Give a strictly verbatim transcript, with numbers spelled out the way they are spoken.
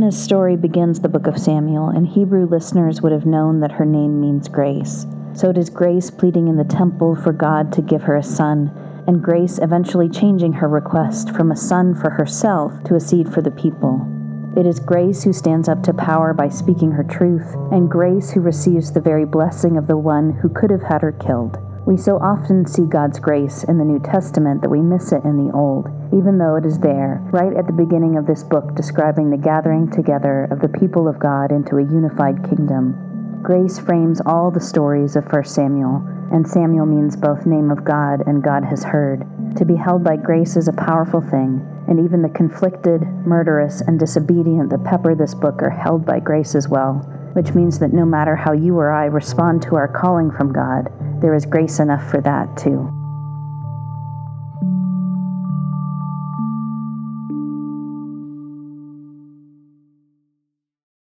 Hannah's story begins the book of Samuel, and Hebrew listeners would have known that her name means grace. So it is Grace pleading in the temple for God to give her a son, and Grace eventually changing her request from a son for herself to a seed for the people. It is Grace who stands up to power by speaking her truth, and Grace who receives the very blessing of the one who could have had her killed. We so often see God's grace in the New Testament that we miss it in the Old, even though it is there, right at the beginning of this book describing the gathering together of the people of God into a unified kingdom. Grace frames all the stories of First Samuel, and Samuel means both name of God and God has heard. To be held by grace is a powerful thing, and even the conflicted, murderous, and disobedient that pepper this book are held by grace as well, which means that no matter how you or I respond to our calling from God, there is grace enough for that too.